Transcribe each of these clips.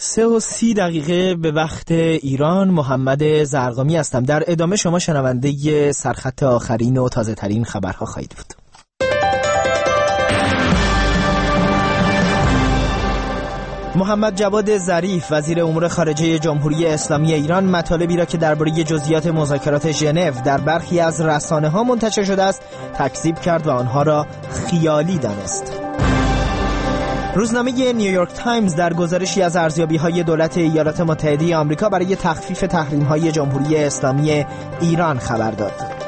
3:30 به وقت ایران. محمد زرقامی هستم. در ادامه شما شنونده سرخط آخرین و تازه ترین خبرها خواهید بود. محمد جواد ظریف وزیر امور خارجه جمهوری اسلامی ایران مطالبی را که درباره جزئیات مذاکرات ژنو در برخی از رسانه‌ها منتشر شده است تکذیب کرد و آنها را خیالی دانست. روزنامه نیویورک تایمز در گزارشی از ارزیابی‌های دولت ایالات متحده آمریکا برای تخفیف تحریم‌های جمهوری اسلامی ایران خبر داد.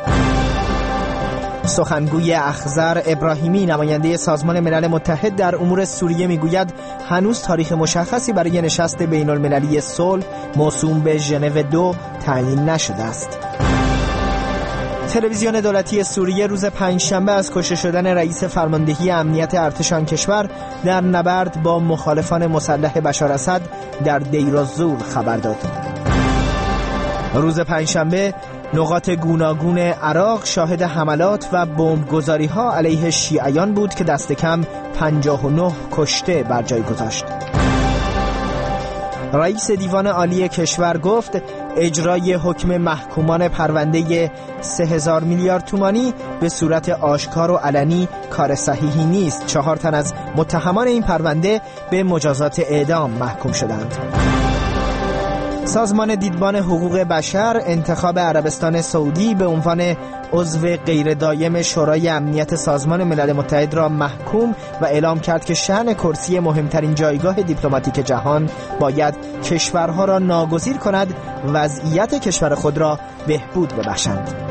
سخنگوی اخضر ابراهیمی نماینده سازمان ملل متحد در امور سوریه میگوید هنوز تاریخ مشخصی برای نشست بین المللی صلح موسوم به ژنو 2 تعیین نشده است. تلویزیون دولتی سوریه روز پنجشنبه از کشته شدن رئیس فرماندهی امنیت ارتش آن کشور در نبرد با مخالفان مسلح بشار اسد در دیر الزور خبر داد. روز پنجشنبه نقاط گوناگون عراق شاهد حملات و بمبگذاری‌ها علیه شیعیان بود که دست کم 59 کشته بر جای گذاشت. رئیس دیوان عالی کشور گفت اجرای حکم محکومان پرونده 3000 میلیارد تومانی به صورت آشکار و علنی کار صحیحی نیست. 4 تن از متهمان این پرونده به مجازات اعدام محکوم شدند. سازمان دیدبان حقوق بشر انتخاب عربستان سعودی به عنوان عضو غیر دایم شورای امنیت سازمان ملل متحد را محکوم و اعلام کرد که شأن کرسی مهمترین جایگاه دیپلماتیک جهان باید کشورها را ناگزیر کند وضعیت کشور خود را بهبود ببخشند.